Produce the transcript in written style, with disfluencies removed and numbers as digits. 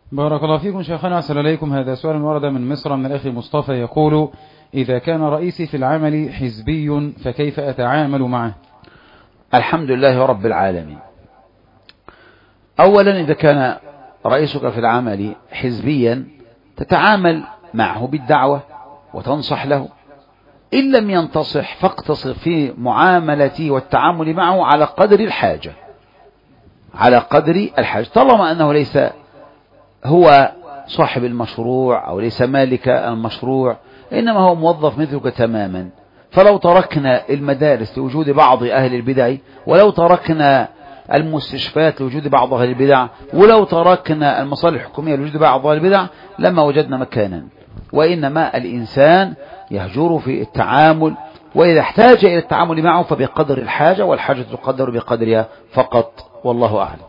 بارك الله فيكم شيخنا، أحسن إليكم. هذا سؤال ورد من مصر من الأخ مصطفى يقول: إذا كان رئيسي في العمل حزبي فكيف أتعامل معه؟ الحمد لله رب العالمين. أولا، إذا كان رئيسك في العمل حزبيا تتعامل معه بالدعوة وتنصح له. إن لم ينتصح فاقتصر في معاملتي والتعامل معه على قدر الحاجة، طالما أنه ليس هو صاحب المشروع أو ليس مالك المشروع، إنما هو موظف مثلك تماما. فلو تركنا المدارس لوجود بعض أهل البدع، ولو تركنا المستشفيات لوجود بعض أهل البدع، ولو تركنا المصالح الحكومية لوجود بعض أهل البدع، لما وجدنا مكانا. وإنما الإنسان يهجر في التعامل، وإذا احتاج إلى التعامل معه فبقدر الحاجة، والحاجة تقدر بقدرها فقط، والله أعلم.